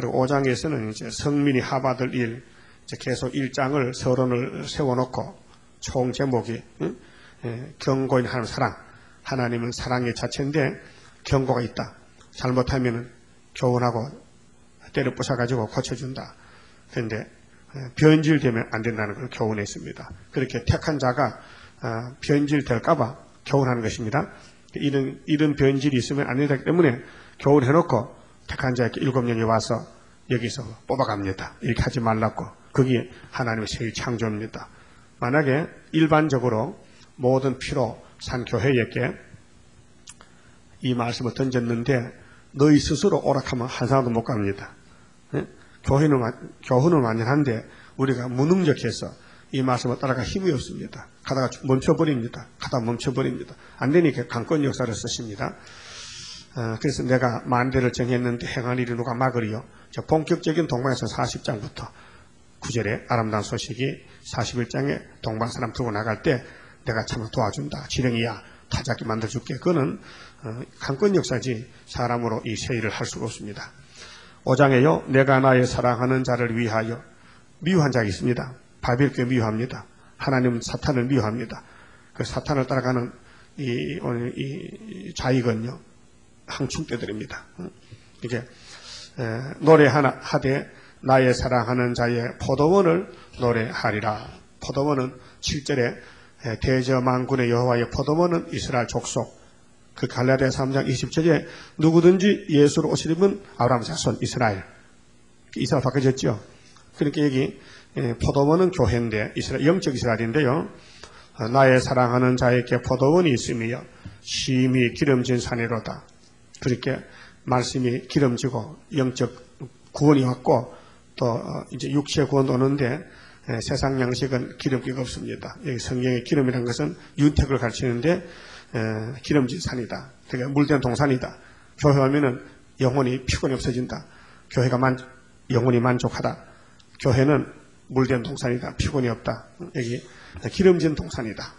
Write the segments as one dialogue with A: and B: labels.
A: 그리고 5장에서는 이제 성민이 하받을 일, 이제 계속 1장을 서론을 세워놓고 총 제목이 경고인 하나님 사랑. 하나님은 사랑의 자체인데 경고가 있다. 잘못하면 교훈하고 때려 부숴가지고 고쳐준다. 그런데 변질되면 안 된다는 걸 교훈했습니다. 그렇게 택한 자가 변질될까봐 교훈하는 것입니다. 이런 변질이 있으면 안 되기 때문에 교훈해놓고 택한 자에게 7년이 와서 여기서 뽑아갑니다. 이렇게 하지 말라고. 그게 하나님의 새 창조입니다. 만약에 일반적으로 모든 피로 산 교회에게 이 말씀을 던졌는데 너희 스스로 오락하면 한 사람도 못 갑니다. 교훈은 완전한데 우리가 무능력해서 이 말씀을 따라갈 힘이 없습니다. 가다가 멈춰버립니다. 가다가 멈춰버립니다. 안 되니까 강권 역사를 쓰십니다. 그래서 내가 만대를 정했는데 행한 일이 누가 막으리요. 본격적인 동방에서 40장부터 9절에 아름다운 소식이 41장에 동방 사람 들고 나갈 때 내가 참 도와준다. 지령이야. 타작기 만들어줄게. 그거는 강권 역사지 사람으로 이 세 일을 할 수가 없습니다. 5장에요. 내가 나의 사랑하는 자를 위하여 미워한 자가 있습니다. 바벨교에 미워합니다. 하나님은 사탄을 미워합니다. 그 사탄을 따라가는 이 자익은요. 항충떼들입니다. 이게 노래하나 하되 나의 사랑하는 자의 포도원을 노래하리라. 포도원은 7절에 대저만군의 여호와의 포도원은 이스라엘 족속. 그 갈라디아 3장 20절에 누구든지 예수로 오시려면 아브라함 자손 이스라엘 바꿔졌죠. 그러니까 여기 포도원은 교회인데 이스라엘, 영적 이스라엘인데요. 나의 사랑하는 자에게 포도원이 있으며 심히 기름진 산이로다. 그렇게 말씀이 기름지고 영적 구원이 왔고 또 이제 육체 구원도 오는데 세상 양식은 기름기가 없습니다. 여기 성경의 기름이라는 것은 윤택을 가르치는데 기름진 산이다. 그러니까 물된 동산이다. 교회 오면은 영혼이 피곤이 없어진다. 교회가 영혼이 만족하다. 교회는 물된 동산이다. 피곤이 없다. 여기 기름진 동산이다.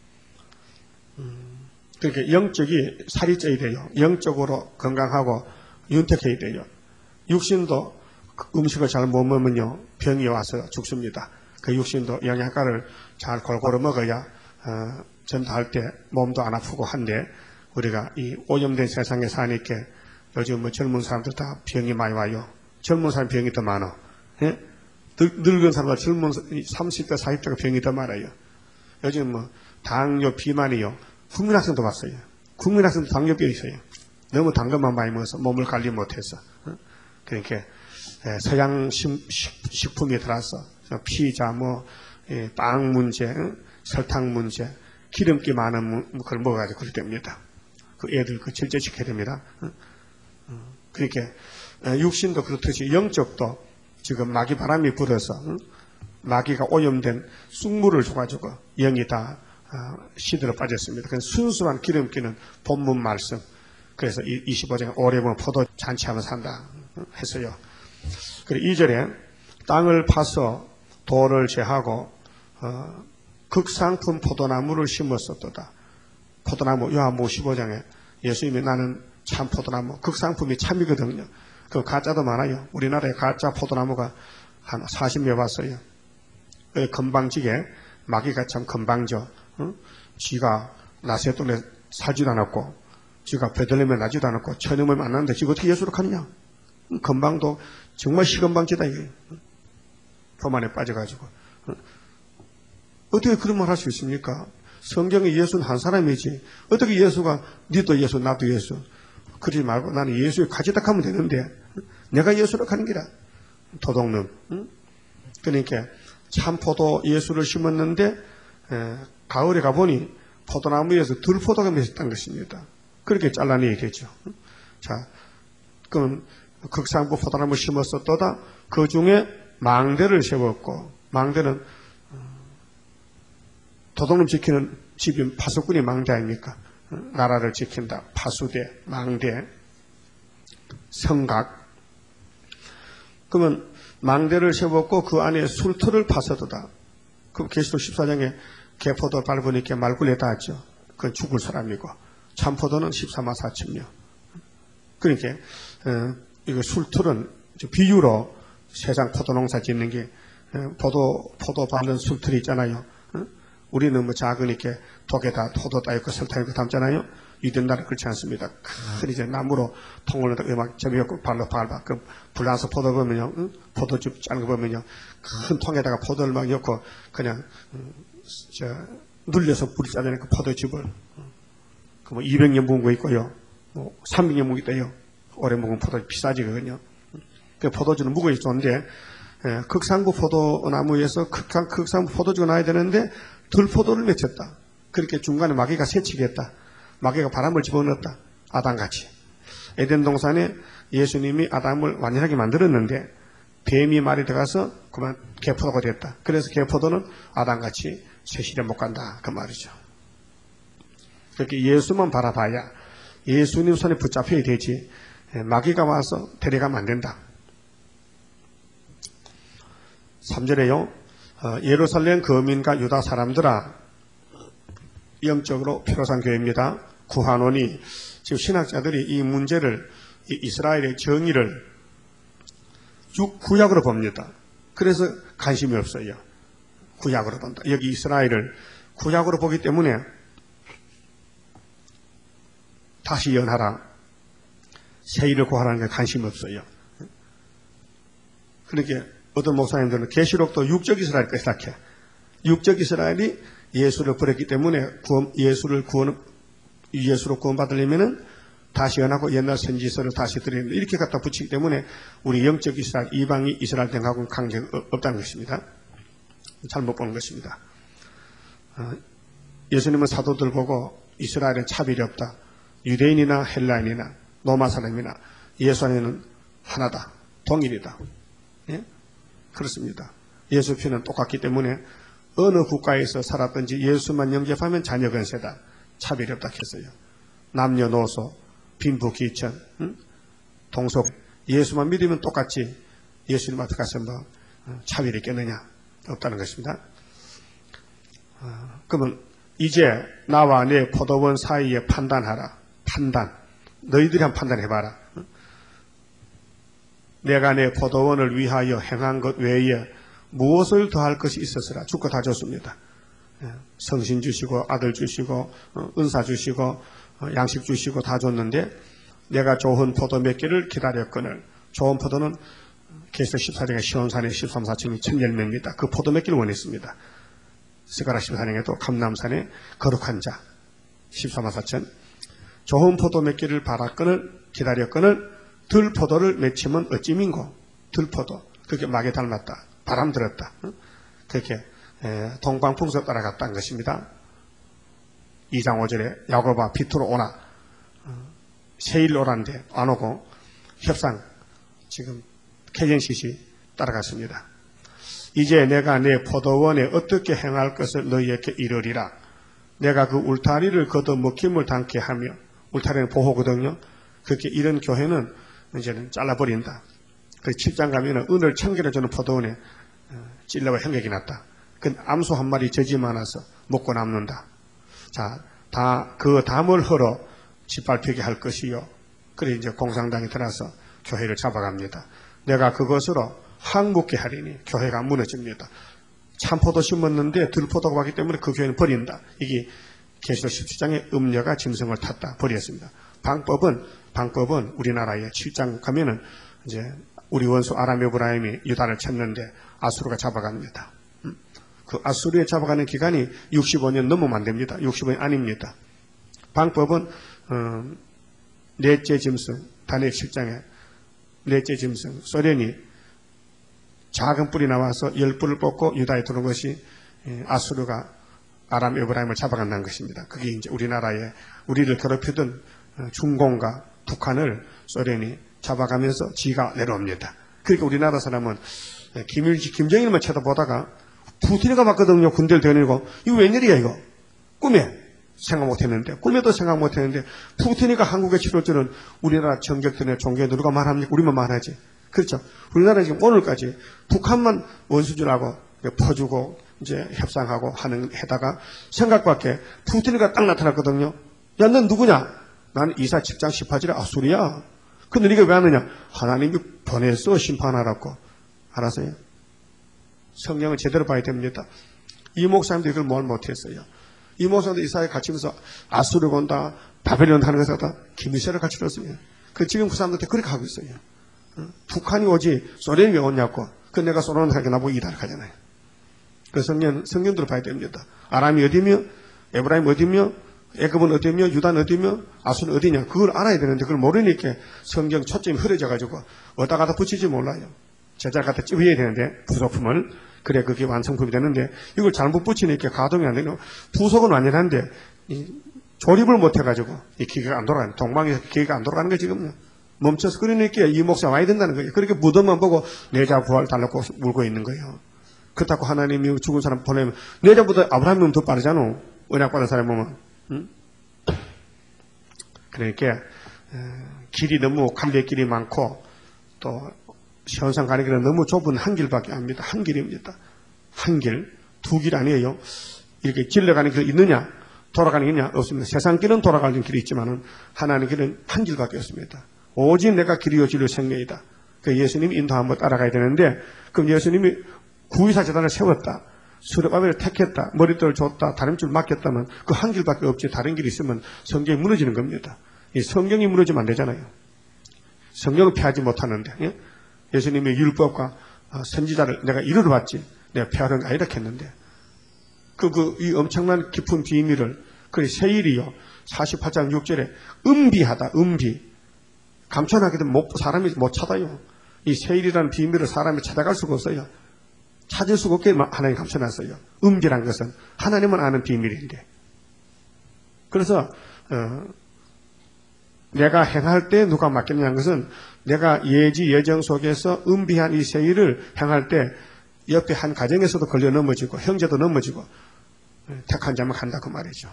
A: 그러니까 영적이 살이 쪄야 돼요. 영적으로 건강하고 윤택해야 돼요. 육신도 음식을 잘 못 먹으면요 병이 와서 죽습니다. 그 육신도 영양가를 잘 골고루 먹어야 전도할 때 몸도 안 아프고 한데 우리가 이 오염된 세상에 사니까 요즘 젊은 사람들 다 병이 많이 와요. 젊은 사람 병이 더 많아. 예? 늙은 사람보다 젊은 30대 40대가 병이 더 많아요. 요즘 당뇨 비만이요. 국민학생도 봤어요. 국민학생도 당뇨병이 있어요. 너무 단 것만 많이 먹어서 몸을 관리 못해서. 그러니까 서양 식품이 들어와서 피자, 빵 문제, 설탕 문제, 기름기 많은 걸 먹어가지고 그렇게 됩니다. 그 애들 절제시켜야 됩니다. 그러니까 육신도 그렇듯이 영적도 지금 마귀 바람이 불어서 마귀가 오염된 쑥물을 줘가지고 영이 다 시들어 빠졌습니다. 그래서 순수한 기름기는 본문 말씀. 그래서 25장에 오래 보면 포도 잔치하면 산다 했어요. 그리고 2절에 땅을 파서 돌을 제하고 극상품 포도나무를 심었었도다. 포도나무 요한복음 15장에 예수님이 나는 참 포도나무 극상품이 참이거든요. 그 가짜도 많아요. 우리나라에 가짜 포도나무가 한 40여 봤어요. 건방지게 마귀가 참 건방져. 지가 나세돌에 살지도 않았고 지가 베들레헴에 나지도 않았고 천음을 만났는데 지가 어떻게 예수를 가느냐. 건방도 정말 시건방지다 이게. 교만에 빠져가지고 어떻게 그런 말 할 수 있습니까? 성경에 예수는 한 사람이지 어떻게 예수가 니도 예수 나도 예수 그러지 말고 나는 예수에 가지다 하면 되는데 내가 예수를 가는 기라. 도둑놈. 그러니까 참포도 예수를 심었는데 가을에 가보니 포도나무에서 들포도가 맺었다는 것입니다. 그렇게 잘라내야 되죠. 자, 그럼 극상부 포도나무 심었었도다. 그 중에 망대를 세웠고 망대는 도둑놈 지키는 집이 파수꾼이 망대 아닙니까? 나라를 지킨다. 파수대, 망대, 성각. 그러면 망대를 세웠고 그 안에 술틀을 파서도다. 그럼 계시록 14장에 개포도 밟으니까 말굴에 닿았죠. 그건 죽을 사람이고 참포도는 14만 4천명. 그러니까 이거 술틀은 비유로 세상 포도 농사 짓는 게 포도 받는 숲틀이 있잖아요. 우리는 뭐 작으니까 독에다 포도 따있고 설탕 있고 담잖아요. 유대인들은 그렇지 않습니다. 큰 이제 나무로 통을 막 접이었고 발로 밟아. 그 불나서 포도 보면요, 포도즙 짜는 거 보면요, 큰 통에다가 포도를 막 넣고 그냥 눌려서 불이 짜내는 그 포도즙을 그 뭐 200년 묵은 거 있고요, 뭐 300년 묵은 거 있대요. 오래 묵은 포도 비싸지 그거는요. 그 포도주는 묵어야 좋은데 극상부 포도나무에서 극상부 포도주가 나야 되는데 들포도를 맺혔다. 그렇게 중간에 마귀가 새치겠다. 마귀가 바람을 집어넣었다. 아담같이. 에덴 동산에 예수님이 아담을 완전하게 만들었는데 뱀이 말이 들어가서 그만 개포도가 됐다. 그래서 개포도는 아담같이 세실에 못 간다. 그 말이죠. 그렇게 예수만 바라봐야 예수님 손에 붙잡혀야 되지 마귀가 와서 데려가면 안 된다. 3절에요. 예루살렘 거민과 유다 사람들아, 영적으로 필요한 교회입니다. 구하노니, 지금 신학자들이 이 문제를, 이 이스라엘의 정의를 구약으로 봅니다. 그래서 관심이 없어요. 구약으로 본다. 여기 이스라엘을 구약으로 보기 때문에 다시 연하라, 새 일을 구하라는 게 관심이 없어요. 그렇게 어떤 목사님들은 계시록도 육적 이스라엘까지 시작해. 육적 이스라엘이 예수를 버렸기 때문에 예수로 구원받으려면은 다시 연하고 옛날 선지서를 다시 드리는 이렇게 갖다 붙이기 때문에 우리 영적 이스라엘, 이방이 이스라엘 등하고는 관계가 없다는 것입니다. 잘못 보는 것입니다. 예수님은 사도들 보고 이스라엘은 차별이 없다. 유대인이나 헬라인이나 로마 사람이나 예수 안에는 하나다. 동일이다. 예? 그렇습니다. 예수 피는 똑같기 때문에 어느 국가에서 살았든지 예수만 영접하면 자녀 건세다. 차별이 없다 했어요. 남녀노소, 빈부귀천, 동서, 예수만 믿으면 똑같지 예수님 앞에 가서 뭐 차별이 있겠느냐? 없다는 것입니다. 그러면 이제 나와 내 포도원 사이에 판단하라. 판단. 너희들이 한번 판단해봐라. 내가 내 포도원을 위하여 행한 것 외에 무엇을 더할 것이 있었으라. 주고 다 줬습니다. 성신 주시고 아들 주시고 은사 주시고 양식 주시고 다 줬는데 내가 좋은 포도 몇 개를 기다렸거늘. 좋은 포도는 계시록 14장에 시온산에 13, 4층이 천열매입니다. 그 포도 몇 개를 원했습니다. 스가랴 14장에도 감람산에 거룩한 자 13만 4천. 좋은 포도 몇 개를 바랐거늘 기다렸거늘 들포도를 맺히면 어찌민고. 들포도. 그게 막에 닮았다. 바람 들었다. 그렇게 동방풍서 따라갔다는 것입니다. 2장 5절에 야곱아 비투로 오나. 세일 오라는데 안 오고 협상 지금 캐전시시 따라갔습니다. 이제 내가 내 포도원에 어떻게 행할 것을 너희에게 이르리라. 내가 그 울타리를 걷어 먹힘을 당케 하며, 울타리는 보호거든요. 그렇게 이런 교회는 이제는 잘라버린다. 그 7장 가면은 은을 1000개를 주는 포도원에 찔러와 형객이 났다. 그 암소 한 마리 젖이 많아서 먹고 남는다. 자, 다 그 담을 헐어 짓밟히게 할 것이요. 그래 이제 공산당이 들어서 교회를 잡아갑니다. 내가 그것으로 항복게 하리니 교회가 무너집니다. 참포도 심었는데 들포도가 왔기 때문에 그 교회는 버린다. 이게 계시록 17장의 음녀가 짐승을 탔다. 버렸습니다. 방법은 우리나라에 7장 가면은 이제 우리 원수 아람 에브라임이 유다를 쳤는데 아수르가 잡아갑니다. 그 아수르에 잡아가는 기간이 65년 넘으면 안 됩니다. 65년 아닙니다. 방법은 넷째 짐승, 다니엘 7장에 넷째 짐승, 소련이 작은 뿔이 나와서 10뿔을 뽑고 유다에 들어온 것이 아수르가 아람 에브라임을 잡아간다는 것입니다. 그게 이제 우리나라에 우리를 괴롭히던 중공과 북한을 소련이 잡아가면서 지가 내려옵니다. 그러니까 우리나라 사람은 김정일만 쳐다보다가 푸틴이가 맞거든요. 군대를 데리고 이거 웬일이야 이거. 꿈에 생각 못했는데, 꿈에도 생각 못했는데 푸틴이가 한국에 치러올 줄은 우리나라 정격들의 종교에 누가 말합니까? 우리만 말하지. 그렇죠. 우리나라 지금 오늘까지 북한만 원수주라고 퍼주고 이제 협상하고 해다가 생각밖에 푸틴이가 딱 나타났거든요. 야, 넌 누구냐? 나는 이사 7장 18절에 아수리야. 근데 네가 왜 하느냐? 하나님이 보내서 심판하라고. 알았어요? 성경을 제대로 봐야 됩니다. 이 목사님도 이걸 뭘 못했어요. 이 목사님도 이사회 갇히면서 아수르가 온다, 바벨론 하는 것을 갖다 기미세를 갖추었어요. 그 지금 그 사람들한테 그렇게 하고 있어요. 북한이 오지 소련이 왜 오냐고. 그 내가 소련 하게 나보고 이달을 하잖아요. 그 성경들을 봐야 됩니다. 아람이 어디며, 에브라임 어디며, 애굽은 어디며, 유다는 어디며, 아수는 어디냐. 그걸 알아야 되는데 그걸 모르니까 성경 초점이 흐려져가지고 어디다 갖다 붙이지 몰라요. 제자를 갖다 찝어야 되는데 부속품을. 그래 그게 완성품이 되는데 이걸 잘못 붙이니까 가동이 안 되는. 부속은 완전한데 조립을 못해가지고 이 기계가 안 돌아가는. 동방에서 기계가 안 돌아가는 거 지금 멈춰서. 그러니까 이 목사 와야 된다는 거예요. 그렇게 무덤만 보고 내자 부활 달라고 물고 있는 거예요. 그렇다고 하나님이 죽은 사람 보내면 내자보다 아브라함은 더 빠르잖아. 언약받은 사람 보면. 응? 그러니까 길이 너무 감백길이 많고 또 현상 가는 길은 너무 좁은 한 길밖에 안 됩니다. 한 길입니다. 한 길, 두 길 아니에요. 이렇게 길러가는 길 있느냐? 돌아가는 길이냐? 없습니다. 세상 길은 돌아가는 길이 있지만은 하나님 길은 한 길밖에 없습니다. 오직 내가 길이요 진리요 생명이다. 그 예수님이 인도하면 따라가야 되는데 그럼 예수님이 구의사 재단을 세웠다. 수레바벨을 택했다. 머리털을 줬다. 다른 줄 맡겼다면 그 한 길밖에 없지. 다른 길이 있으면 성경이 무너지는 겁니다. 이 성경이 무너지면 안 되잖아요. 성경을 폐하지 못하는데. 예? 예수님의 율법과 선지자를 내가 이루러 봤지. 내가 폐하는 게 아니라 했는데. 이 엄청난 깊은 비밀을, 그 세일이요. 48장 6절에 음비하다, 음비. 감춰나게 되면 사람이 못 찾아요. 이 세일이라는 비밀을 사람이 찾아갈 수가 없어요. 찾을 수가 없게 하나님 감춰놨어요. 음비란 것은 하나님은 아는 비밀인데. 그래서, 내가 행할 때 누가 맡겼냐는 것은 내가 예지 예정 속에서 은비한 이 세일을 행할 때 옆에 한 가정에서도 걸려 넘어지고 형제도 넘어지고 택한 자만 간다 그 말이죠.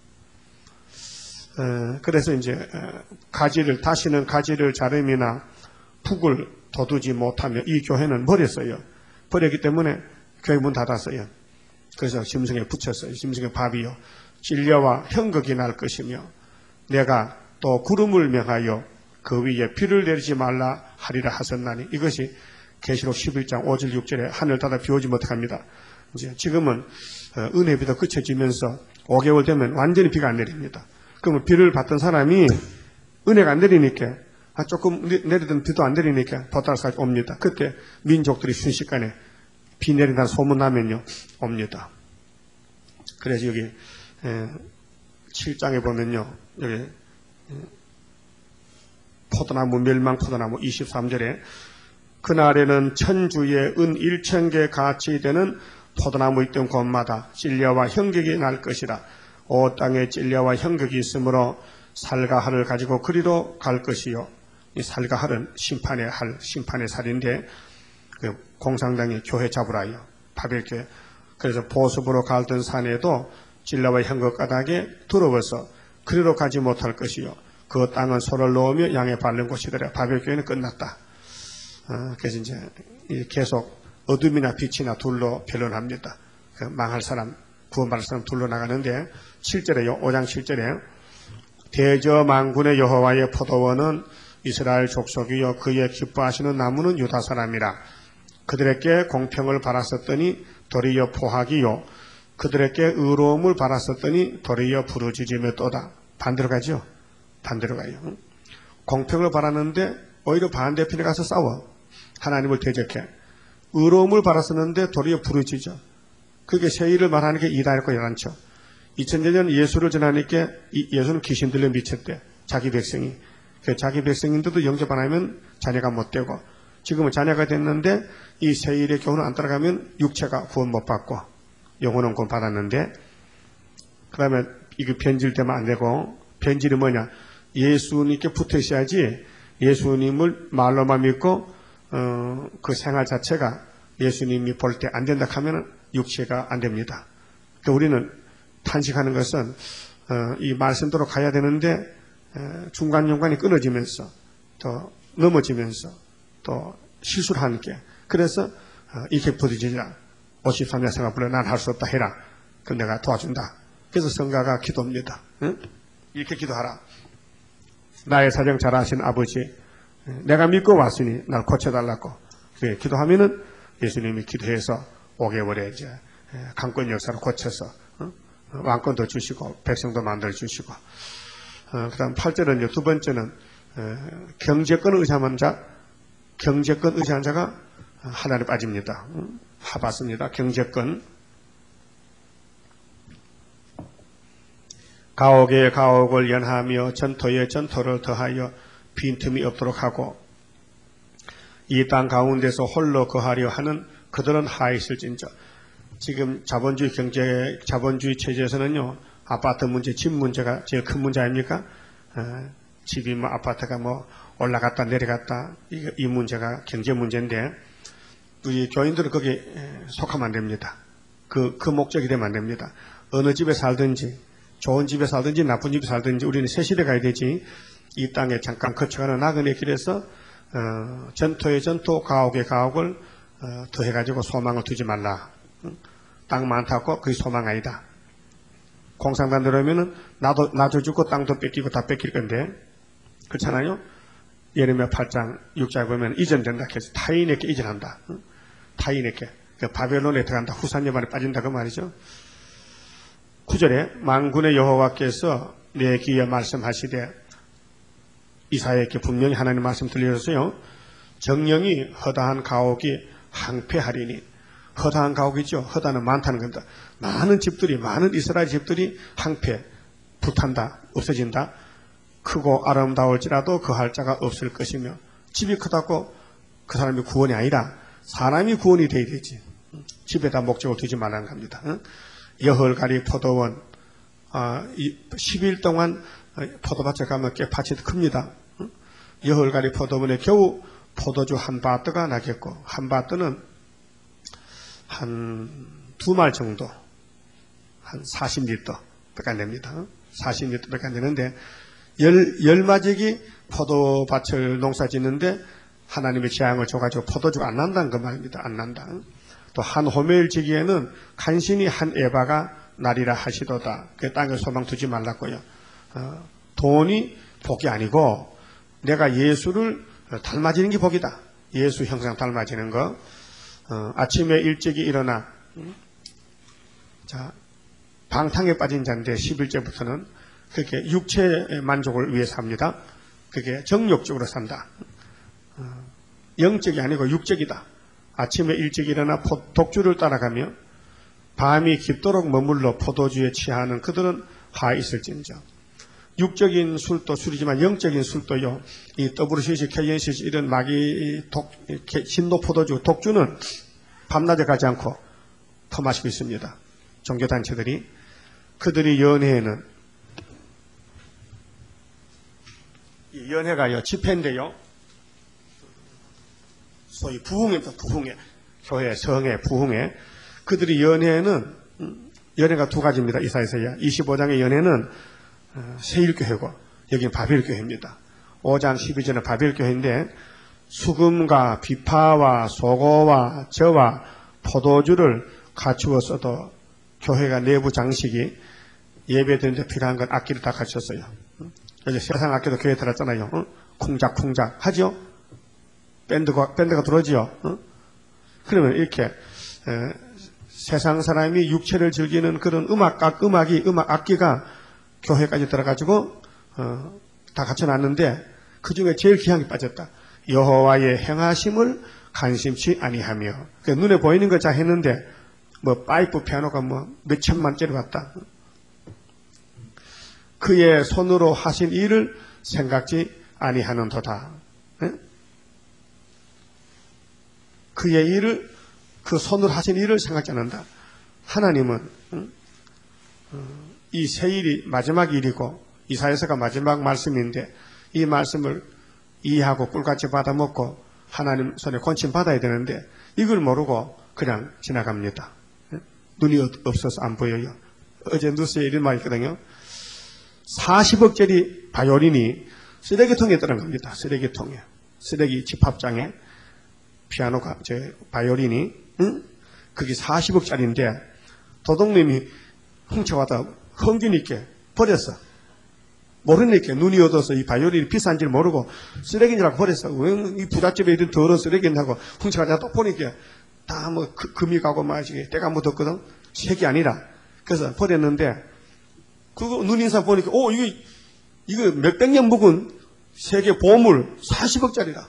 A: 그래서 이제 다시는 가지를 자름이나 푹을 돋우지 못하며 이 교회는 버렸어요. 버렸기 때문에 교회 문 닫았어요. 그래서 심성에 붙였어요. 심성에 밥이요. 진려와 형극이 날 것이며 내가 또 구름을 명하여 그 위에 비를 내리지 말라 하리라 하셨나니. 이것이 계시록 11장 5절 6절에 하늘 닫아 비오지 못합니다. 이제 지금은 은혜 비도 그쳐지면서 5개월 되면 완전히 비가 안 내립니다. 그러면 비를 받던 사람이 은혜가 안 내리니까 조금 내리던 비도 안 내리니까 도달까지 옵니다. 그때 민족들이 순식간에 비 내린다는 소문나면요 옵니다. 그래서 여기 7장에 보면요 여기 포도나무 멸망 포도나무 23절에 그날에는 천주의 은 1,000개 같이 되는 포도나무 있던 곳마다 찔려와 형격이 날 것이라. 오 땅에 찔려와 형격이 있으므로 살과 할을 가지고 그리로 갈 것이요. 이 살과 할은 심판의 할, 심판의 살인데 그 공산당이 교회 잡으라요. 바벨교회. 그래서 보습으로 갈던 산에도 찔려와 형격 가닥에 두려워서 그리로 가지 못할 것이요. 그 땅은 소를 넣으며 양에 바른 곳이더라. 바벨교회는 끝났다. 그래서 이제 계속 어둠이나 빛이나 둘로 변론합니다. 그 망할 사람, 구원받을 사람 둘로 나가는데 7절에요. 5장 7절에 대저만군의 여호와의 포도원은 이스라엘 족속이요 그의 기뻐하시는 나무는 유다 사람이라. 그들에게 공평을 바랐었더니 도리어 포악이요 그들에게 의로움을 바랐었더니 도리어 부르짖으며 또다. 반대로 가죠. 반대로 가요. 공평을 바랐는데 오히려 반대편에 가서 싸워. 하나님을 대적해. 의로움을 바랐었는데 도리어 부르짖어. 그게 세일을 말하는 게 이단이고 열한쳐. 2000년 예수를 전하니까 예수는 귀신 들려 미쳤대. 자기 백성이. 자기 백성인데도 영접 안 하면 자녀가 못 되고 지금은 자녀가 됐는데 이 세일의 교훈을 안 따라가면 육체가 구원 못 받고 영혼은 구원 받았는데 그 다음에 이거 변질되면 안 되고 변질이 뭐냐. 예수님께 붙어 있어야지 예수님을 말로만 믿고 그 생활 자체가 예수님이 볼 때 안 된다 하면 육체가 안 됩니다. 그러니까 우리는 탄식하는 것은 이 말씀대로 가야 되는데 중간중간에 끊어지면서 또 넘어지면서 또 실수를 하는 게 그래서 이렇게 부딪히자 53년 생각 불러 난 할 수 없다 해라. 그럼 내가 도와준다. 그래서 성가가 기도입니다. 응? 이렇게 기도하라. 나의 사정 잘 아신 아버지 내가 믿고 왔으니 날 고쳐달라고 그래 기도하면은 예수님이 기도해서 5개월에 이제 강권 역사를 고쳐서 왕권도 주시고 백성도 만들어 주시고 그 다음 8절은 이제 두 번째는 경제권 의지한 자가 하나님에 빠집니다. 봐봤습니다. 경제권 가옥에 가옥을 연하며 전토에 전토를 더하여 빈틈이 없도록 하고 이 땅 가운데서 홀로 거하려 하는 그들은 하에 있을진저. 지금 자본주의 체제에서는요, 아파트 문제, 집 문제가 제일 큰 문제 아닙니까? 집이 뭐 아파트가 뭐 올라갔다 내려갔다 이 문제가 경제 문제인데 우리 교인들은 거기에 속하면 안 됩니다. 그 목적이 되면 안 됩니다. 어느 집에 살든지 좋은 집에 살든지 나쁜 집에 살든지 우리는 새 시대 가야 되지. 이 땅에 잠깐 거쳐가는 나그네 길에서 전토에 전토, 가옥에 가옥을 더해가지고 소망을 두지 말라. 땅 많다고 그게 소망 아니다. 공산당 들어오면은 나도 죽고 땅도 뺏기고 다 뺏길 건데 그렇잖아요. 예레미야 8장 6장에 보면 이전된다 해서 타인에게 이전한다. 타인에게 그 바벨론에 들어간다. 후산여 안에 빠진다 그 말이죠. 9절에 만군의 여호와께서 내 귀에 말씀하시되 이사야에게 분명히 하나님 말씀 들려줬어요. 정령이 허다한 가옥이 항폐하리니 허다한 가옥이죠. 허다는 많다는 겁니다. 많은 집들이 많은 이스라엘 집들이 항폐 불탄다 없어진다. 크고 아름다울지라도 거할 자가 없을 것이며 집이 크다고 그 사람이 구원이 아니라 사람이 구원이 돼야 되지. 집에다 목적을 두지 말라는 겁니다. 여헐가리 포도원 10일 동안 포도밭에 가면 꽤 밭이 큽니다. 여헐가리 포도원에 겨우 포도주 한 바트가 나겠고 한 바트는 한 2말 정도 한 40리터 밖에 안 됩니다. 40리터 밖에 안 되는데 열마지기 포도밭을 농사 짓는데 하나님의 재앙을 줘가지고 포도주가 안 난다는 그 말입니다. 안 난다. 또 한 호멜 지기에는 간신히 한 에바가 나리라 하시도다. 그 땅에 소망 두지 말라고요. 돈이 복이 아니고 내가 예수를 닮아지는 게 복이다. 예수 형상 닮아지는 거. 아침에 일찍이 일어나 자 방탕에 빠진 자인데 11절부터는 그렇게 육체의 만족을 위해 삽니다. 그게 정욕적으로 산다. 영적이 아니고 육적이다. 아침에 일찍 일어나 독주를 따라가며 밤이 깊도록 머물러 포도주에 취하는 그들은 하 있을진저. 육적인 술도 술이지만 영적인 술도요. 이 WCC, KNCC 이런 마기 신도 포도주, 독주는 밤낮에 가지 않고 퍼마시고 있습니다. 종교단체들이. 그들이 연회에는 이 연회가요 집회인데요. 소위 부흥회입니다. 부흥회. 교회, 성회, 부흥회. 그들이 연회는 연회가 두 가지입니다. 이사야서야 25장의 연회는 세일교회고 여기는 바벨교회입니다. 5장 12절은 바벨교회인데 수금과 비파와 소고와 저와 포도주를 갖추었어도 교회가 내부 장식이 예배드리는데 필요한 건 악기를 다 갖췄어요. 이제 세상 악기도 교회에 들었잖아요. 쿵작쿵작 하죠? 밴드가 들어오지요? 그러면 이렇게 세상 사람이 육체를 즐기는 그런 음악 악기가 교회까지 들어가지고 다 갖춰놨는데 그 중에 제일 귀한 게 빠졌다. 여호와의 행하심을 관심치 아니하며 눈에 보이는 거 다 했는데 뭐 파이프 피아노가 뭐 몇천만짜리 왔다. 그의 손으로 하신 일을 생각지 아니하는도다. 그의 일을 그 손으로 하신 일을 생각지 않는다. 하나님은 이 세일이 마지막 일이고 이사야서가 마지막 말씀인데 이 말씀을 이해하고 꿀같이 받아먹고 하나님 손에 권침 받아야 되는데 이걸 모르고 그냥 지나갑니다. 눈이 없어서 안 보여요. 어제 뉴스에 이런 말이 있거든요. 40억짜리 바이올린이 쓰레기통에 들어간 겁니다. 쓰레기통에. 쓰레기 집합장에 피아노가 바이올린이 그게 40억짜리인데 도둑님이 훔쳐와다 흥균 있게 버렸어. 모르니까 눈이 어두워서 이 바이올린이 비싼지를 모르고 쓰레기인 줄 알고 버렸어. 왜 이 부잣집에 있던 더러운 쓰레기냐고 훔쳐가자 또 보니까 다 뭐 금이 가고 막 때가 묻었거든. 색이 아니라. 그래서 버렸는데 그거 눈인사 보니까 이거 몇백 년 묵은 세계 보물 40억짜리라.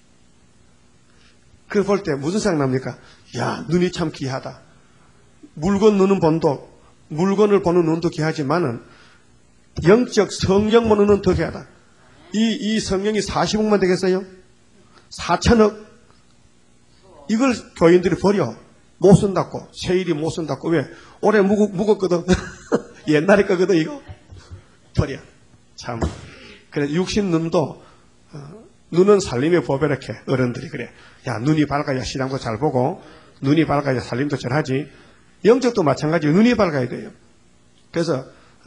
A: 그걸 볼 때 무슨 생각납니까? 야, 눈이 참 귀하다. 물건 눈은 본도, 물건을 보는 눈도 귀하지만은 영적 성경 보는 눈은 더 귀하다. 이 성경이 40억만 되겠어요? 4천억? 이걸 교인들이 버려. 못 쓴다고. 세일이 못 쓴다고. 왜? 올해 묵었거든. 옛날에 거거든, 이거. 버려. 참. 그래, 육신 눈도, 눈은 살림의 보배렇게 어른들이 그래. 야, 눈이 밝아야 시장도 잘 보고, 눈이 밝아야 살림도 잘 하지. 영적도 마찬가지로 눈이 밝아야 돼요. 그래서,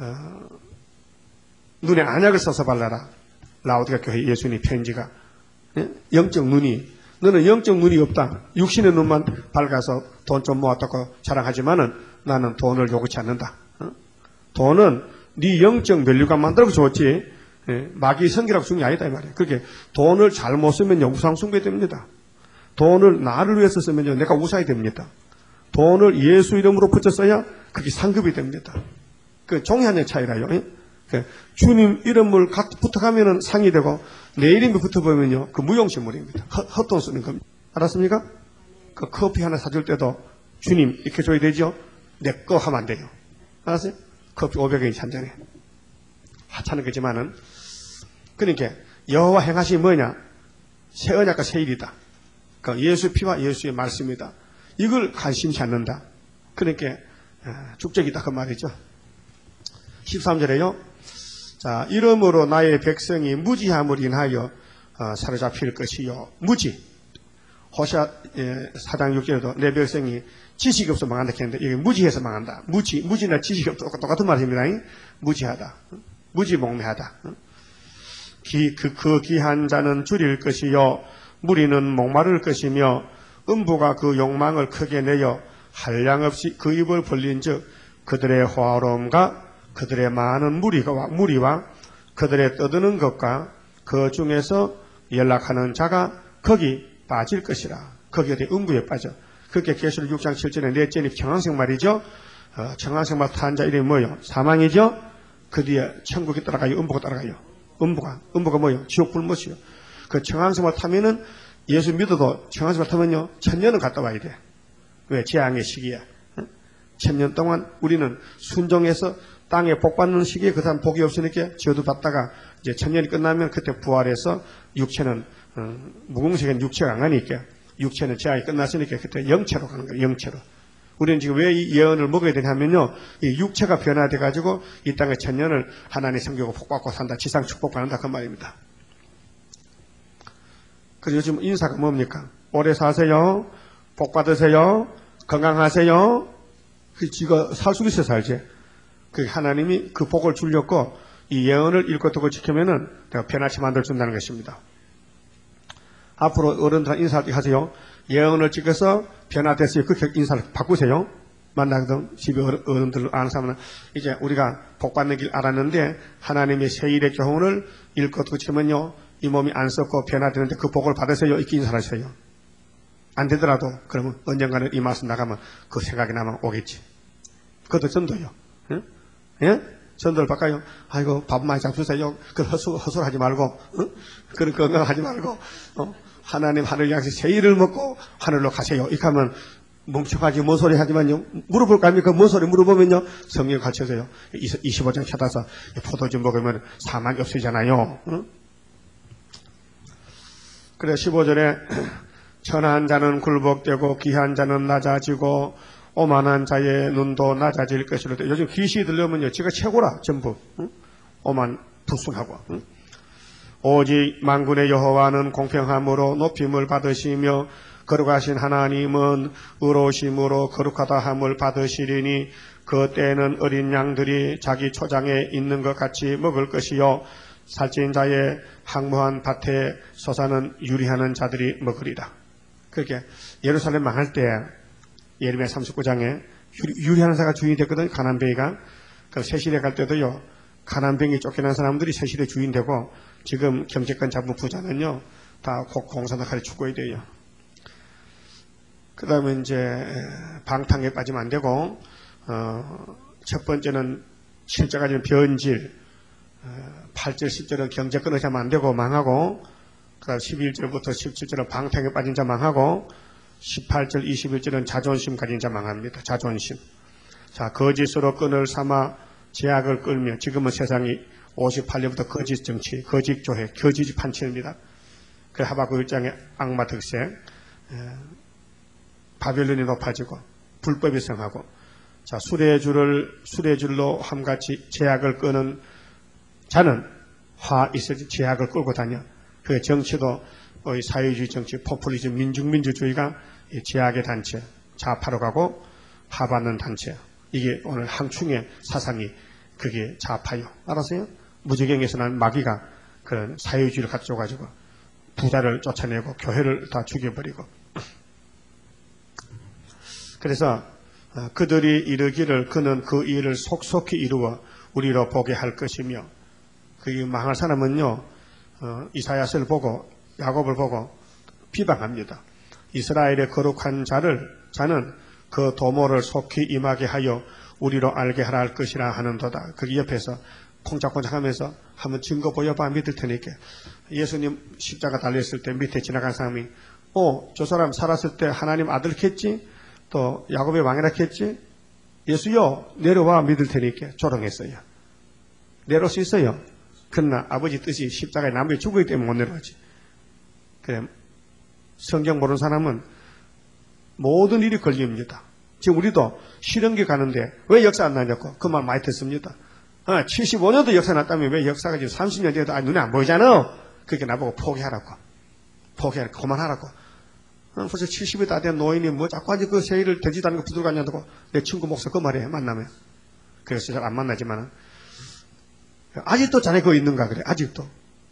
A: 눈에 안약을 써서 발라라. 라오디가 교회 예수님 편지가. 영적 눈이, 너는 영적 눈이 없다. 육신의 눈만 밝아서 돈 좀 모았다고 자랑하지만은 나는 돈을 요구치 않는다. 돈은 네 영적 멸류관 만들고 좋지. 마귀 성기라고 주는 게 아니다 이 말이에요. 그렇게 돈을 잘못 쓰면요 우상숭배 됩니다. 돈을 나를 위해서 쓰면요 내가 우상이 됩니다. 돈을 예수 이름으로 붙였어야 그게 상급이 됩니다. 그 종이 한 장 차이라요. 주님 이름을 붙어가면은 상이 되고 내 이름이 붙어보면요 그 무용신물입니다. 헛돈 쓰는 겁니다. 알았습니까? 그 커피 하나 사줄 때도 주님 이렇게 줘야 되죠. 내 거 하면 안 돼요. 알았어요? 커피 500원이 한 잔에. 하찮은 거지만은 그러니까 여호와 행하심이 뭐냐? 새 언약과 새 일이다. 그 예수 피와 예수의 말씀이다. 이걸 관심치 않는다. 그러니까 축적이다 그 말이죠. 13절에요. 자, 이러므로 나의 백성이 무지함을 인하여 사로잡힐 것이요. 무지. 호시아 4장 6절에도 내 백성이 지식이 없어 망한다 했는데 이게 무지해서 망한다. 무지나 지식이 없어 똑같은 말입니다. 무지하다. 무지몽매하다. 그 귀한 자는 줄일 것이요. 무리는 목마를 것이며 음부가 그 욕망을 크게 내어 한량없이 그 입을 벌린 즉 그들의 호화로움과 그들의 많은 무리와 그들의 떠드는 것과 그 중에서 연락하는 자가 거기 빠질 것이라. 거기에 대해 음부에 빠져. 그렇게 계시록 6장 7절에 넷째는 청황색 말이죠. 청황색 말 탄 자 이름이 뭐예요? 사망이죠. 그 뒤에 천국이 따라가요. 음부가 따라가요. 음부가 뭐예요? 지옥 불못이요. 그 청황색 말 타면은 예수 믿어도 청황색 말 타면요 1000년은 갔다 와야 돼. 왜? 재앙의 시기야. 1000년 동안 우리는 순종해서 땅에 복 받는 시기에 그 사람 복이 없으니까 저도 받다가 이제 1000년이 끝나면 그때 부활해서 육체는 무궁색은 육체가 안 가니까 육체는 재앙이 끝났으니까 그때 영체로 가는 거예요. 영체로. 우리는 지금 왜 이 예언을 먹어야 되냐면요. 이 육체가 변화돼 가지고 이 땅에 1000년을 하나님 섬기고 복받고 산다. 지상 축복받는다 그 말입니다. 그래서 요즘 인사가 뭡니까? 오래 사세요. 복 받으세요. 건강하세요. 그 지가 살 수 있어 살지. 그 하나님이 그 복을 주려고 이 예언을 읽고 듣고 지키면은 내가 변화치 만들 준다는 것입니다. 앞으로 어른들 인사할 때 하세요. 예언을 찍어서 변화됐어요. 그렇게 인사를 바꾸세요. 만나거든 집에 어른들 아는 사람은 이제 우리가 복 받는 길 알았는데 하나님의 세일의 교훈을 읽고 듣고 지키면요 이 몸이 안 썩고 변화되는데 그 복을 받으세요. 이렇게 인사를 하세요. 안 되더라도 그러면 언젠가는 이 말씀 나가면 그 생각이 나면 오겠지. 그것도 전도요. 응? 예? 전도를 바꿔요. 아이고 밥 많이 잡수세요. 그 헛소리하지 말고, 응? 그런 건강하지 말고, 하나님 하늘 양식 새 일을 먹고 하늘로 가세요. 이렇게 하면 멍청하지 뭔 소리 하지만요. 물어볼 거 아닙니까? 뭔 소리 물어보면요. 성경 가르쳐줘요. 25장 찾아서 포도주 먹으면 사망이 없어지잖아요. 응? 그래 15절에 천한 자는 굴복되고 귀한 자는 낮아지고 오만한 자의 눈도 낮아질 것이로 돼. 요즘 귀신이 들려면요. 지가 최고라 전부. 응? 오만 불순하고. 응? 오직 만군의 여호와는 공평함으로 높임을 받으시며 거룩하신 하나님은 의로우심으로 거룩하다 함을 받으시리니 그 때에는 어린 양들이 자기 초장에 있는 것 같이 먹을 것이요 살찐 자의 황무한 밭에 솟아는 유리하는 자들이 먹으리라. 그렇게 예루살렘 망할 때 예레미야 39장에 유리하는 자가 주인이 됐거든. 가난베이가. 그 세실에 갈 때도요 가난병이 쫓겨난 사람들이 새실의 주인 되고 지금 경제권 잡은 부자는요 다 공산당까지 죽어야 돼요. 그 다음에 이제 방탕에 빠지면 안 되고 첫 번째는 7절까지는 변질, 8절 10절은 경제권을 잡으면 안 되고 망하고, 그 다음 11절부터 17절은 방탕에 빠진 자 망하고, 18절 21절은 자존심 가진 자 망합니다. 자존심. 자, 거짓으로 끈을 삼아 제약을 끌며, 지금은 세상이 58년부터 거짓 정치, 거짓 교회, 거짓 판치입니다. 그 하박국 1장의 악마 특색, 바벨론이 높아지고 불법이 성하고, 자, 수레줄로 함같이 제약을 끄는 자는 화 있을 제약을 끌고 다녀. 그 정치도 사회주의 정치, 포퓰리즘, 민중민주주의가 제약의 단체, 좌파로 가고 하받는 단체. 이게 오늘 항충의 사상이 그게 좌파요. 알았어요? 무지경에서 난 마귀가 그런 사회주의를 가져가지고 부자를 쫓아내고 교회를 다 죽여버리고. 그래서 그들이 이르기를 그는 그 일을 속속히 이루어 우리로 보게 할 것이며, 그 망할 사람은요 이사야서를 보고 야곱을 보고 비방합니다. 이스라엘의 거룩한 자는 그 도모를 속히 임하게 하여 우리로 알게 하라 할 것이라 하는도다. 거기 옆에서 콩짝콩짝 하면서 한번 증거 보여봐 믿을 테니까. 예수님 십자가 달렸을 때 밑에 지나간 사람이 저 사람 살았을 때 하나님 아들 겠지? 또 야곱의 왕이라 했지? 예수요 내려와 믿을 테니까 조롱했어요. 내려올 수 있어요. 그러나 아버지 뜻이 십자가에 남겨 죽었기 때문에 못 내려오지. 그래, 성경 모르는 사람은 모든 일이 걸립니다. 지금 우리도 실험기 가는데 왜 역사 안 나냐고 그 말 많이 듣습니다. 75년도 역사 났다면 왜 역사가 지금 30년 돼도 눈에 안 보이잖아. 그렇게 나보고 포기하라고. 그만하라고. 벌써 70이 다 된 노인이 뭐 자꾸 아직 그 세일을 되지도 않은 거 부들고 앉는다고 내 친구 목사 그 말이에요. 만나면. 그래서 잘 안 만나지만은. 아직도 자네 그거 있는가 그래. 아직도.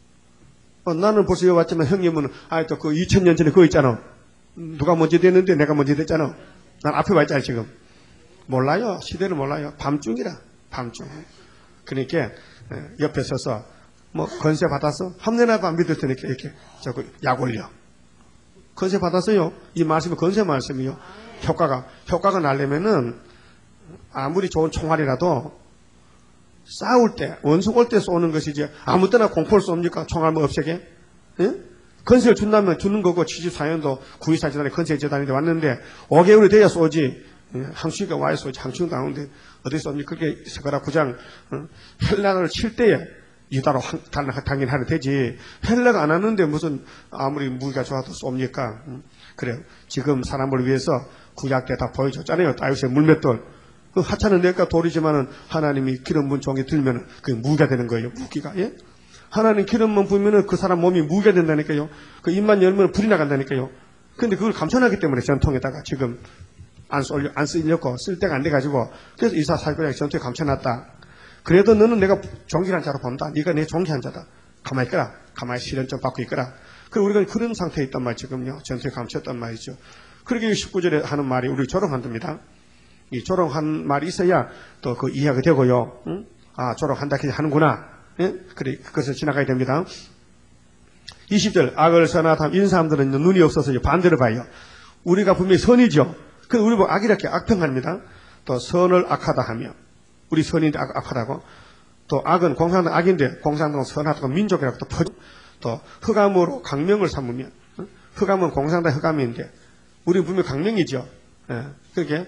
A: 나는 벌써 여기 왔지만 형님은 아직도 그 2000년 전에 그거 있잖아. 누가 먼저 됐는데 내가 먼저 됐잖아. 난 앞에 와 있잖아 지금. 몰라요. 시대를 몰라요. 밤중이라. 밤중. 그러니까 옆에 서서 뭐 건세 받았어? 함내나도 안 믿을 테니까 이렇게 저거 약 올려. 건세 받았어요. 이 말씀이 건세 말씀이요. 효과가 나려면은 아무리 좋은 총알이라도 싸울 때, 원수 올 때 쏘는 것이지 아무 때나 공포를 쏩니까? 총알 뭐 없애게? 예? 건세를 준다면 주는 거고 74년도 9.24 재단에 건세 재단인데 왔는데 5개월이 돼야 쏘지. 항수기가 와야 쏘지. 항수기 나오는데 어디 쏩니까? 그게 스가랴 9장 헬라를 칠 때에 유다로 당연히 하려 되지. 헬라가 안 하는데 무슨 아무리 무기가 좋아도 쏩니까? 그래요. 지금 사람을 위해서 구약 때 다 보여줬잖아요. 다윗의 물맷돌. 그 하찮은 내가 돌이지만은 하나님이 기름분 종이 들면은 그게 무기가 되는 거예요. 무기가. 예? 하나님 기름만 부으면은 그 사람 몸이 무기가 된다니까요. 그 입만 열면 불이 나간다니까요. 근데 그걸 감춰놨기 때문에 전통에다가 지금 안 쓰려고 쓸 데가 안 돼가지고 그래서 이사사기랑 전통에 감춰놨다. 그래도 너는 내가 존귀한 자로 본다. 네가 내 존귀한 자다. 가만히 있거라. 가만히 시련 좀 받고 있거라. 그리고 우리가 그런 상태에 있단 말이죠. 지금요. 전투에 감췄단 말이죠. 그러게 19절에 하는 말이 우리 조롱한답니다. 이 조롱한 말이 있어야 또 그 이해가 되고요. 응? 아, 조롱한다 하는구나. 예? 그래, 그것을 지나가야 됩니다. 20절, 악을 선하다. 이런 사람들은 눈이 없어서 반대로 봐요. 우리가 분명히 선이죠. 그 우리 뭐 악이랄게 악평합니다. 또 선을 악하다 하며. 우리 선인데 악하다고. 또 악은 공산당 악인데 공산당은 선하다고 민족이라고 또 퍼져. 또 흑암으로 강명을 삼으며. 흑암은 공산당 흑암인데 우리 분명히 강명이죠. 예. 그게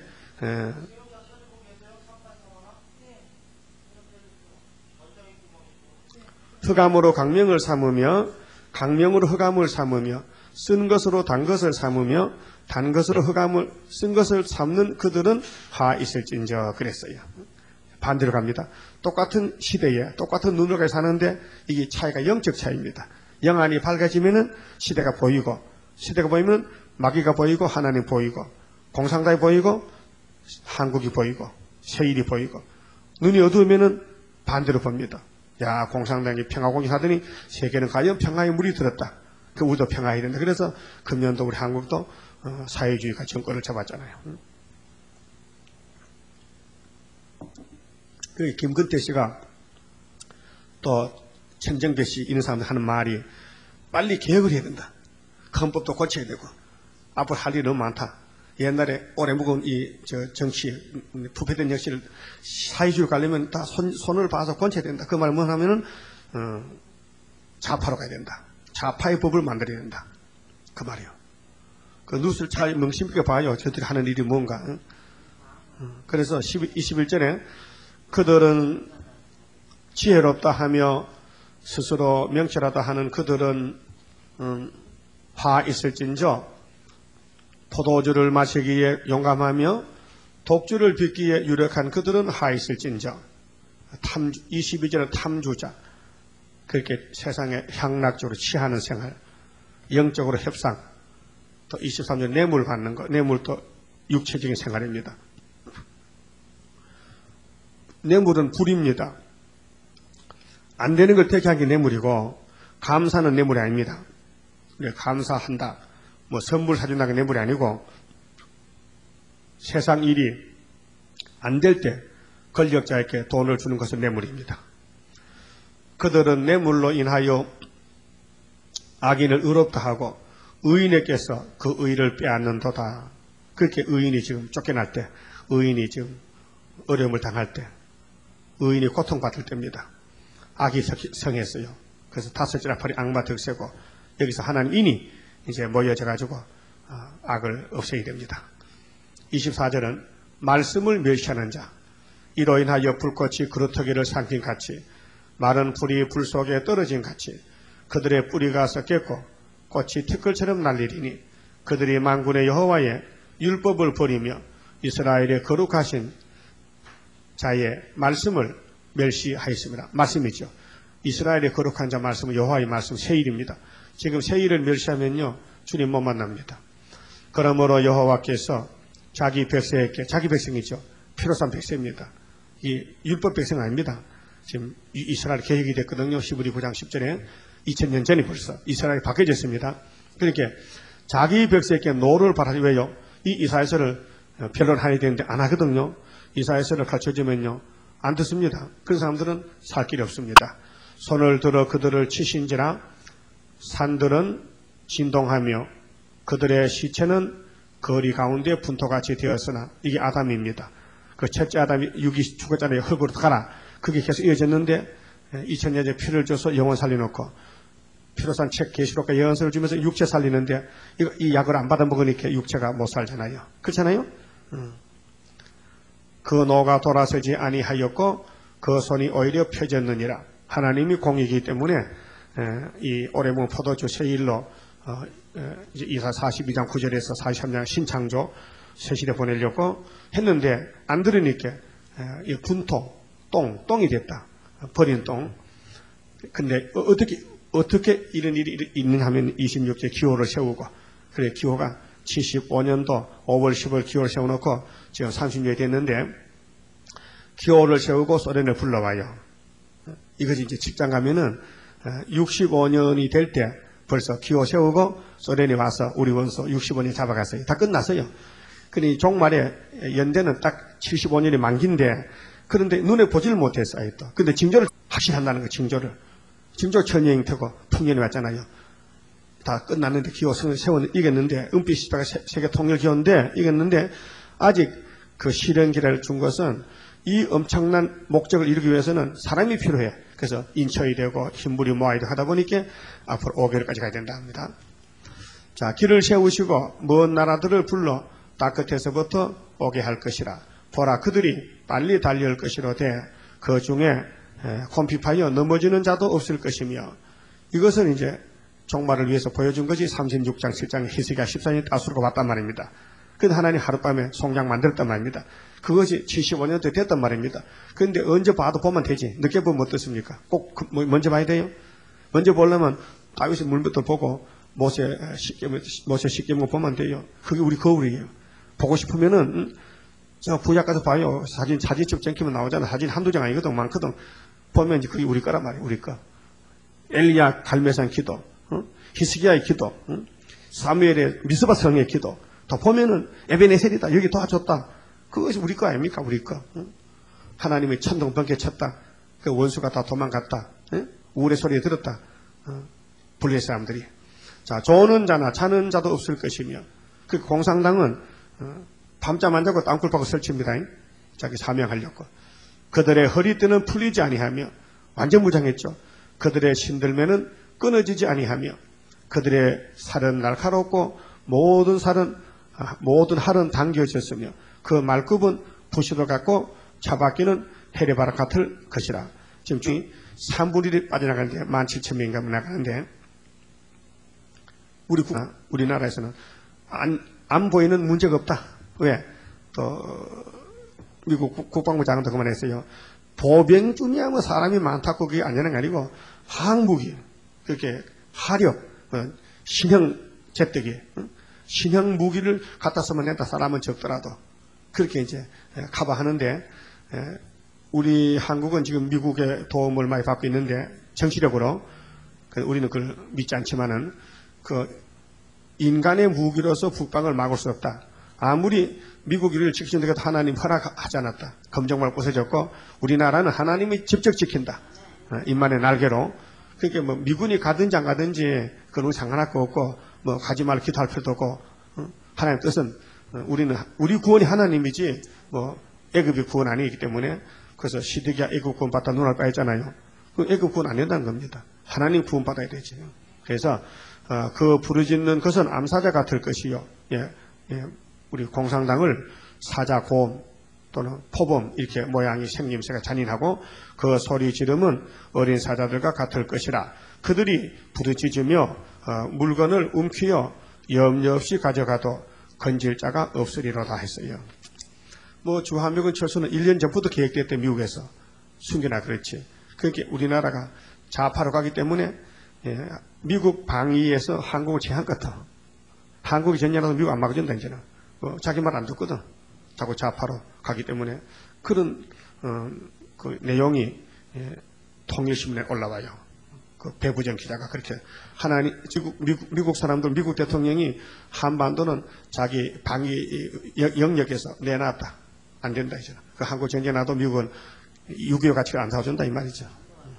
A: 흑암으로 강명을 삼으며 강명으로 흑암을 삼으며 쓴 것으로 단 것을 삼으며 단 것으로 흑암을 쓴 것을 삼는 그들은 하 있을진저 그랬어요. 반대로 갑니다. 똑같은 시대에 똑같은 눈으로 사는데 이게 차이가 영적 차이입니다. 영안이 밝아지면은 시대가 보이고 시대가 보이면 마귀가 보이고 하나님 보이고 공산당이 보이고 한국이 보이고 세일이 보이고 눈이 어두우면은 반대로 봅니다. 야, 공산당이 평화공인 하더니 세계는 과연 평화의 물이 들었다. 그 우리도 평화해야 된다. 그래서 금년도 우리 한국도 사회주의가 정권을 잡았잖아요. 그 김근태 씨가 또 천정배 씨 이런 사람들 하는 말이 빨리 개혁을 해야 된다. 헌법도 고쳐야 되고 앞으로 할 일이 너무 많다. 옛날에 오래 묵은 정치 부패된 역시를 사회주의로 가려면 다 손을 봐서 고쳐야 된다. 그 말은 뭐냐면은 좌파로 가야 된다. 좌파의 법을 만들어야 된다. 그 말이요. 그 뉴스를 잘 명심있게 봐요. 저들이 하는 일이 뭔가. 그래서 21절에 그들은 지혜롭다 하며 스스로 명철하다 하는 그들은 화 있을진저 포도주를 마시기에 용감하며 독주를 빚기에 유력한 그들은 화 있을진저 22절은 탐주자 그렇게 세상에 향락적으로 취하는 생활 영적으로 협상 또 23절 뇌물 받는 것 뇌물도 육체적인 생활입니다. 뇌물은 불입니다. 안 되는 걸 택하는 게 뇌물이고 감사는 뇌물이 아닙니다. 감사한다. 뭐 선물 사준다는 게 뇌물이 아니고 세상 일이 안 될 때 권력자에게 돈을 주는 것은 뇌물입니다. 그들은 뇌물로 인하여 악인을 의롭다 하고 의인에게서 그 의를 빼앗는도다. 그렇게 의인이 지금 쫓겨날 때 의인이 지금 어려움을 당할 때 의인이 고통받을 때입니다. 악이 성했어요. 그래서 다섯 지라팔이 악마 득세고 여기서 하나님인이 이제 모여져가지고 악을 없애야 됩니다. 24절은 말씀을 멸시하는 자 이로 인하여 불꽃이 그루터기를 삼킨 같이 마른 풀이 불 속에 떨어진 같이 그들의 뿌리가 썩겠고 꽃이 티끌처럼 날리리니 그들이 만군의 여호와의 율법을 버리며 이스라엘의 거룩하신 자의 말씀을 멸시하였습니다. 말씀이죠. 이스라엘의 거룩한 자 말씀은 여호와의 말씀 세일입니다. 지금 세일을 멸시하면요 주님 못 만납니다. 그러므로 여호와께서 자기 백성에게 자기 백성이죠. 피로산 백성입니다. 이 율법 백성 아닙니다. 지금 이스라엘 개혁이 됐거든요. 히브리 9장 10절에 2000년 전에 벌써 이스라엘이 바뀌어졌습니다. 그렇게 자기 백성에게 노를 바라지 왜요? 이 이사야서를 변론해야 되는데 안 하거든요. 이사야서를 가르쳐주면요 안 듣습니다. 그런 사람들은 살 길이 없습니다. 손을 들어 그들을 치신지라 산들은 진동하며 그들의 시체는 거리 가운데 분토같이 되었으나 이게 아담입니다. 그 첫째 아담이 육이 죽었잖아요. 흙으로 가라. 그게 계속 이어졌는데 2000년째 피를 줘서 영혼 살려놓고 피로산 책 계시록과 예언서를 주면서 육체 살리는데 이 약을 안 받아 먹으니까 육체가 못 살잖아요. 그렇잖아요. 그 노가 돌아서지 아니하였고 그 손이 오히려 펴졌느니라. 하나님이 공이기 때문에 이 오레몬 포도주 세일로 이사 42장 9절에서 43장 신창조 새시대 보내려고 했는데 안 들으니까 이 분토 똥이 됐다. 버린 똥. 근데 어떻게 이런 일이 있느냐 하면 26절 기호를 세우고 그래 기호가 75년도 5월 10월 기호를 세워놓고 지금 30년이 됐는데 기호를 세우고 소련을 불러와요. 이것이 이제 직장 가면은 65년이 될 때 벌써 기호 세우고 소련이 와서 우리 원소 65년 잡아갔어요. 다 끝났어요. 그러니 종말에 연대는 딱 75년이 만기인데 그런데 눈에 보지를 못했어 아직도. 근데 징조를 확실히 한다는 거 징조 천여행 태고 풍년이 왔잖아요. 다 끝났는데 기호 세워는 이겼는데 은빛 시대가 세계 통일 기호인데 이겼는데 아직 그 실현 기회를 준 것은 이 엄청난 목적을 이루기 위해서는 사람이 필요해. 그래서 인쳐야 되고 힘부리 모아야 되고 하다 보니까 앞으로 5개월까지 가야 된다 합니다. 자, 길을 세우시고 먼 나라들을 불러 땅 끝에서부터 오게 할 것이라. 보라 그들이 빨리 달려올 것이로되 그 중에 콤피파여 넘어지는 자도 없을 것이며 이것은 이제 종말을 위해서 보여준 것이 36장 7장 히스기야 14년 따수로 왔단 말입니다. 근데 하나님 하룻밤에 송장 만들었단 말입니다. 그것이 75년 때 됐단 말입니다. 그런데 언제 봐도 보면 되지. 늦게 보면 어떻습니까? 꼭 먼저 봐야 돼요. 먼저 보려면 다윗의 물부터 보고 모세 십계명 보면 돼요. 그게 우리 거울이에요. 보고 싶으면은 저 부약 가서 봐요. 사진첩 쟁키면 나오잖아. 사진 한두 장 아니거든. 많거든. 보면 이제 그게 우리 거란 말이에요. 우리 거. 엘리야 갈매산 기도, 히스기야의 기도, 사무엘의 미스바 성의 기도. 더 보면은 에베네셀이다. 여기 도와줬다. 그것이 우리 거 아닙니까? 우리 거. 하나님의 천둥 번개 쳤다. 그 원수가 다 도망갔다. 우울의 소리 들었다. 불리의 사람들이. 자, 조는 자나 자는 자도 없을 것이며, 그 공산당은 밤잠 안 자고 땅굴 파고 설칩니다. 자기 사명하려고. 그들의 허리띠는 풀리지 아니하며, 완전 무장했죠. 그들의 신들매는 끊어지지 아니하며, 그들의 살은 날카롭고 모든 할은 당겨졌으며, 그 말굽은 부시도 같고 차바퀴는 해리바락 같을 것이라. 지금 3분의 1이 빠져나가는 게 17,000명인가 나가는데, 우리나라에서는 안 보이는 문제가 없다. 왜? 또 미국 국방부 장관도 그만했어요. 보병준이야 뭐 사람이 많다고 그게 아니라는 게 아니고 항무기, 그렇게 화력, 신형 제뜨기, 신형 무기를 갖다 쓰면 된다. 사람은 적더라도 그렇게 이제 커버하는데, 우리 한국은 지금 미국의 도움을 많이 받고 있는데 정치력으로 우리는 그걸 믿지 않지만은 그 인간의 무기로서 북방을 막을 수 없다. 아무리 미국이 이를 지키는데도 하나님 허락하지 않았다. 검정말 부서졌고 우리나라는 하나님이 직접 지킨다. 인만의 날개로. 그러니까 뭐 미군이 가든지 안 가든지 그건 상관할 거 없고 뭐 가지 말고 기도할 필요도 없고, 하나님 뜻은 우리 구원이 하나님이지 뭐 애굽이 구원 아니기 때문에. 그래서 시드기야 애굽 구원 받다 눈알 빠졌잖아요. 그 애굽 구원 안 된다는 겁니다. 하나님 구원 받아야 되지. 그래서 그 부르짖는 것은 암사자 같을 것이요. 우리 공산당을 사자고음 또는 포범 이렇게 모양이 생김새가 잔인하고 그 소리 지름은 어린 사자들과 같을 것이라. 그들이 부르짖으며 물건을 움키어 염려 없이 가져가도 건질 자가 없으리로다 했어요. 뭐 주한미군 철수는 1년 전부터 계획됐대. 미국에서 숨겨나 그렇지. 그러니까 우리나라가 좌파로 가기 때문에 미국 방위에서 한국을 제한 같아. 한국이 전쟁하도 미국 안 막아준다 이제는. 자기 말 안 듣거든. 자꾸 좌파로 가기 때문에 그런 그 내용이 통일신문에 올라와요. 그 배부정 기자가 그렇게 미국 사람들, 미국 대통령이 한반도는 자기 방위 영역에서 내놨다. 안 된다 이제. 그 한국 전쟁 나도 미국은 6.25 가치를 안 사준다 이 말이죠.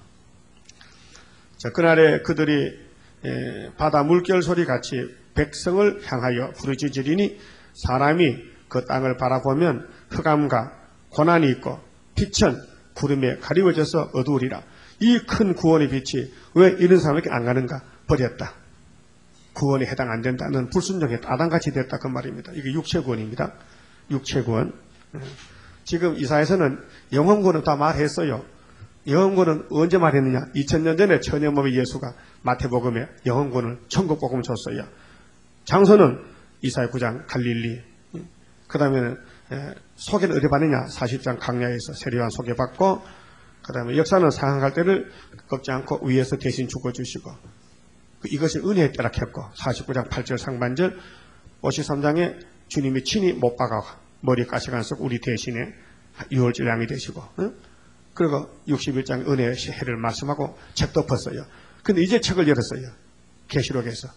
A: 자, 그날에 그들이 바다 물결 소리 같이 백성을 향하여 부르짖으리니 사람이 그 땅을 바라보면 흑암과 고난이 있고 빛은 구름에 가리워져서 어두우리라. 이 큰 구원의 빛이 왜 이런 사람에게 안 가는가? 버렸다. 구원에 해당 안 된다는 불순종했다. 아담같이 됐다 그 말입니다. 이게 육체구원입니다. 육체구원. 지금 이사에서는 영혼구원은 다 말했어요. 영혼구원은 언제 말했느냐? 2000년 전에 천여몸의 예수가 마태복음에 영혼구원을 천국복음을 줬어요. 장소는 이사야 9장 갈릴리. 그 다음에는 소개는 어디 받느냐? 40장 강야에서 세례요한 소개받고, 그 다음에 역사는 상황할 때를 꺾지 않고 위에서 대신 죽어주시고, 이것이 은혜의 때라 했고, 49장 8절 상반절 53장에 주님이 친히 못 박아 머리 가시관 속 우리 대신에 유월절 양이 되시고, 그리고 61장 은혜의 해를 말씀하고 책 덮었어요. 근데 이제 책을 열었어요. 계시록에서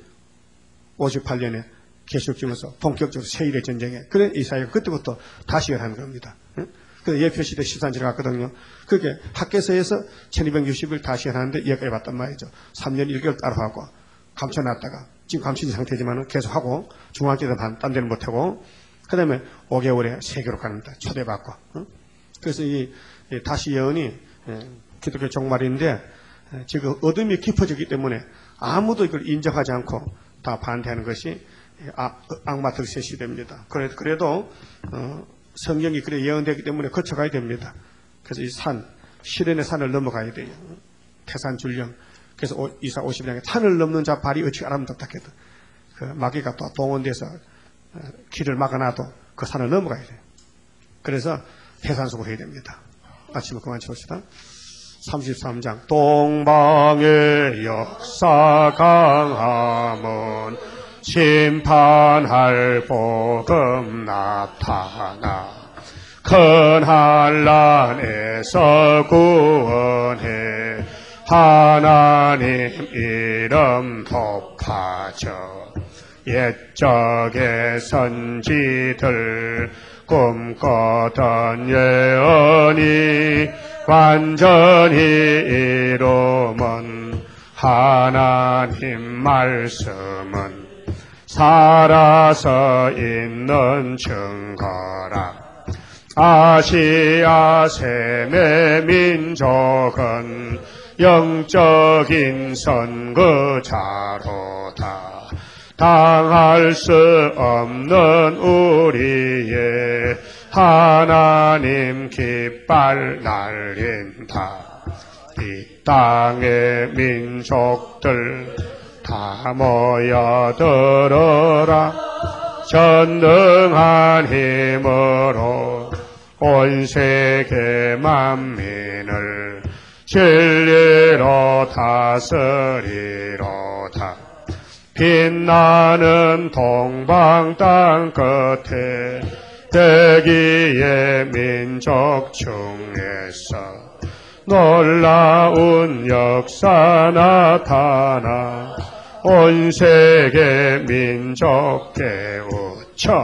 A: 58년에 계시록 주면서 본격적으로 세일의 전쟁에. 그래 이사야가 그때부터 다시 열하는 겁니다. 그래서 예표시대 13절 갔거든요. 그게 학계서에서 1260일 다시 열하는데 여기까지 왔단 말이죠. 3년 1개월 따라하고 감춰놨다가 지금 감춰진 상태지만 계속하고 중앙제도 딴 데는 못하고, 그 다음에 5개월에 3개로 갑니다. 초대받고. 그래서 이 다시 예언이 기독교 종말인데 지금 어둠이 깊어지기 때문에 아무도 이걸 인정하지 않고 다 반대하는 것이 악마 들세 시대입니다. 그래도 성경이 그래 예언되기 때문에 거쳐가야 됩니다. 그래서 이 시련의 산을 넘어가야 돼요. 태산 줄령. 그래서 이사 50장에 산을 넘는 자 발이 어찌 아름답다 했다. 그 마귀가 또 동원돼서 길을 막아놔도 그 산을 넘어가야 돼요. 그래서 태산속을 해야 됩니다. 아침에 그만 치웁시다. 33장 동방의 역사 강함은 심판할 복음 나타나 큰 한란에서 구원해 하나님 이름 높아져 옛적의 선지들 꿈꿨던 예언이 완전히 이루면 하나님 말씀은 살아서 있는 증거라. 아시아 셈의 민족은 영적인 선거자로다. 당할 수 없는 우리의 하나님 깃발 날린다. 이 땅의 민족들 다 모여들어라. 전능한 힘으로 온 세계 만민을 진리로 다스리로다. 빛나는 동방 땅 끝에 대기의 민족 중에서 놀라운 역사 나타나 온 세계 민족 깨우쳐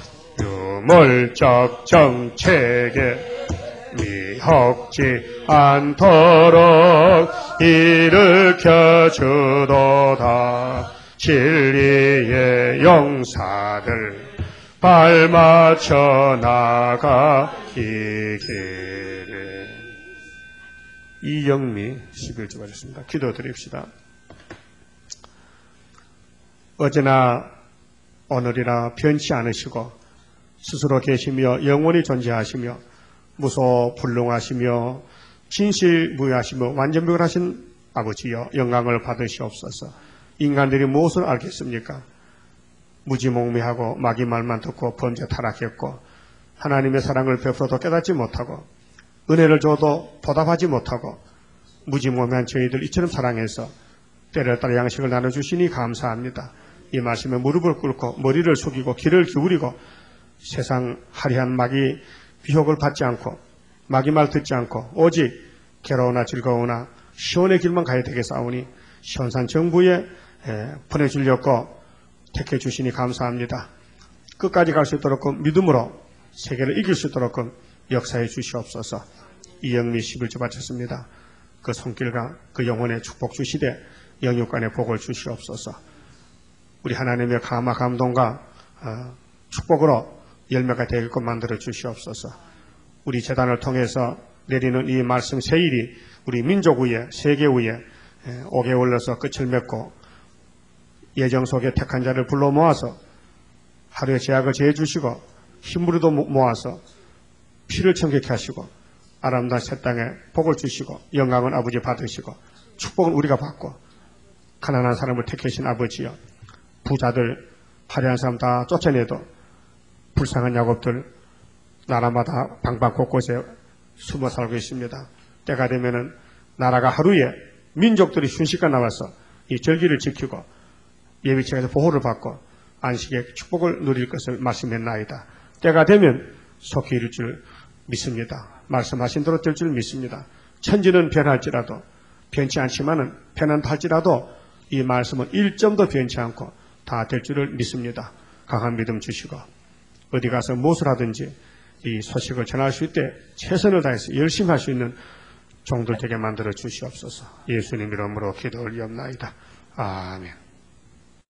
A: 유물적 정책에 미혹지 않도록 일으켜 주도다. 진리의 용사들 발맞춰 나가기를. 이영미 11주 받았습니다. 기도드립시다. 어제나 오늘이나 변치 않으시고 스스로 계시며 영원히 존재하시며 무소불능하시며 진실무의하시며 완전무결하신 아버지여, 영광을 받으시옵소서. 인간들이 무엇을 알겠습니까? 무지몽매하고 마귀 말만 듣고 범죄 타락했고 하나님의 사랑을 베풀어도 깨닫지 못하고 은혜를 줘도 보답하지 못하고 무지몽매한 저희들 이처럼 사랑해서 때를 따라 양식을 나눠주시니 감사합니다. 이 말씀에 무릎을 꿇고 머리를 숙이고 귀를 기울이고 세상 화려한 마귀 비혹을 받지 않고 마귀 말 듣지 않고 오직 괴로우나 즐거우나 시온의 길만 가야 되겠사오니 시온산 정부에 보내주려고 택해 주시니 감사합니다. 끝까지 갈 수 있도록 믿음으로 세계를 이길 수 있도록 역사해 주시옵소서. 이영미 11주 바쳤습니다. 그 손길과 그 영혼의 축복 주시되 영육간의 복을 주시옵소서. 우리 하나님의 감화 감동과 축복으로 열매가 되게끔 만들어 주시옵소서. 우리 재단을 통해서 내리는 이 말씀 세일이 우리 민족 위에 세계 위에 옥에 올려서 끝을 맺고 예정 속에 택한 자를 불러 모아서 하루의 제약을 제해 주시고 힘으로도 모아서 피를 청객케 하시고 아름다운 새 땅에 복을 주시고 영광은 아버지 받으시고 축복은 우리가 받고 가난한 사람을 택하신 아버지여, 부자들 화려한 사람 다 쫓아내도 불쌍한 야곱들 나라마다 방방 곳곳에 숨어 살고 있습니다. 때가 되면은 나라가 하루에 민족들이 순식간 나와서 이 절기를 지키고 예비책에서 보호를 받고 안식의 축복을 누릴 것을 말씀했나이다. 때가 되면 속히 이룰 줄 믿습니다. 말씀하신 대로 될 줄 믿습니다. 천지는 변할지라도 변치 않지만은 변한다 할지라도 이 말씀은 1점도 변치 않고 다 될 줄을 믿습니다. 강한 믿음 주시고 어디 가서 무엇을 하든지 이 소식을 전할 수 있게 최선을 다해서 열심히 할 수 있는 종들 되게 만들어 주시옵소서. 예수님 이름으로 기도 올리옵나이다. 아멘.